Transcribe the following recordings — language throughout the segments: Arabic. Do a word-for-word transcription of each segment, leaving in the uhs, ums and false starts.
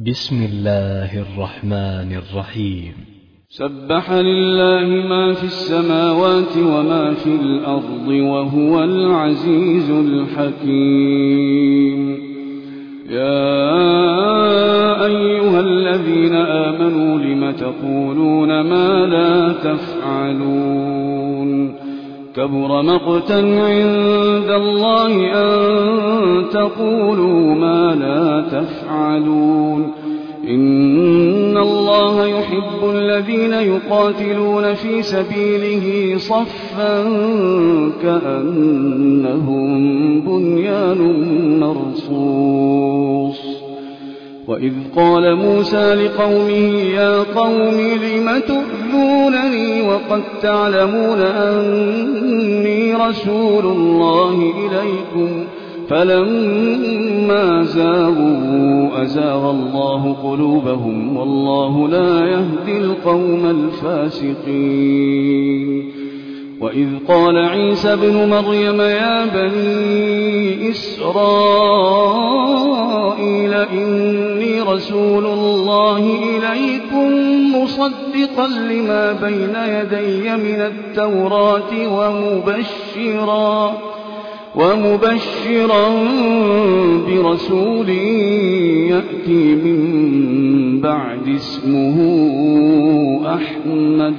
بسم الله الرحمن الرحيم. سبح لله ما في السماوات وما في الأرض وهو العزيز الحكيم. يا أيها الذين آمنوا لم تقولون ما لا تفعلون كبر مقتا عند الله أن تقولوا ما لا تفعلون. إن الله يحب الذين يقاتلون في سبيله صفا كأنهم بنيان مرصوص. وإذ قال موسى لقومه يا قوم لم تؤذونني وقد تعلمون أني رسول الله إليكم فلما زاغوا أزاغ الله قلوبهم والله لا يهدي القوم الفاسقين. وإذ قال عيسى ابن مريم يا بني إسرائيل إني رسول الله إليكم مصدقا لما بين يدي من التوراة ومبشرا ومبشرا برسول يأتي من بعد اسمه أحمد.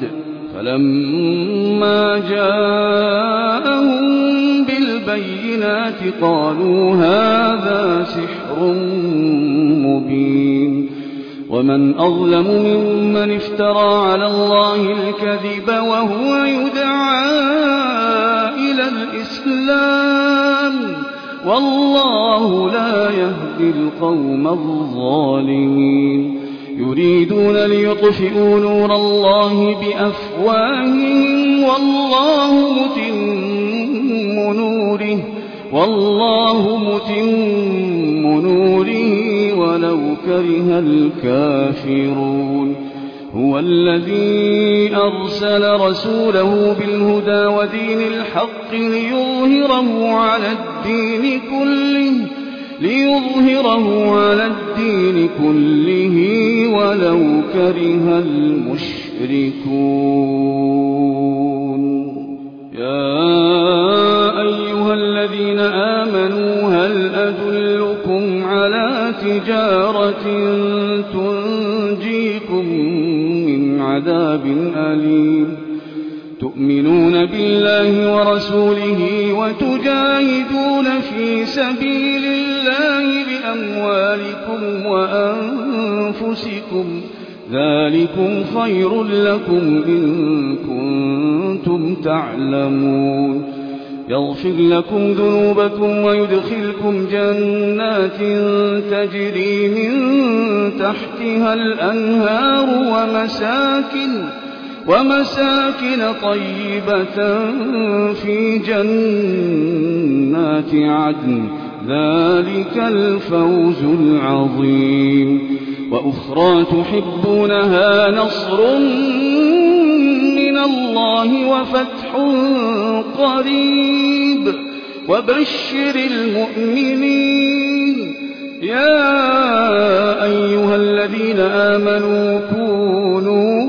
فلما جاءهم بالبينات قالوا هذا سحر مبين. ومن أظلم ممن افترى على الله الكذب وهو يدعى إلى الإسلام والله لا يهدي القوم الظالمين. يريدون ليطفئوا نور الله بأفواههم والله متم نوره والله متم نوره ولو كره الكافرون. هو الذي أرسل رسوله بالهدى ودين الحق ليظهره على الدين كله ليظهره على الدين كله ولو كره المشركون. يا أيها الذين آمنوا هل أدلكم على تجارة تنجيكم من عذاب أليم تؤمنون بالله ورسوله وتجاهدون في سبيل الله بأموالكم وأنفسكم ذلكم خير لكم إن كنتم تعلمون. يغفر لكم ذنوبكم ويدخلكم جنات تجري من تحتها الأنهار ومساكن ومساكن طيبة في جنات عدن ذلك الفوز العظيم. وأخرى تحبونها نصر من الله وفتح قريب وبشر المؤمنين. يا أيها الذين آمنوا كونوا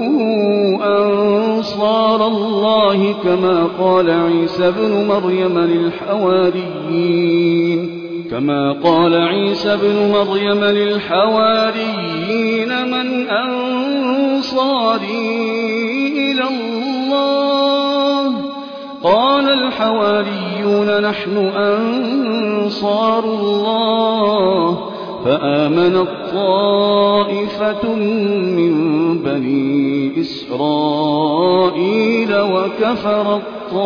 أنصار الله كما قال عيسى ابن مريم للحواريين كما قال عيسى ابن مريم للحواريين من أنصاري إلى الله قال الحواريون نحن أنصار الله. فآمنت طائفة من بني إسرائيل وكفرت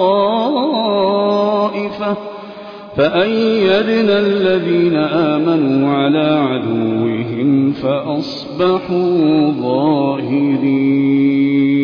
طائفة فأيدنا الذين آمنوا على عدوهم فأصبحوا ظاهرين.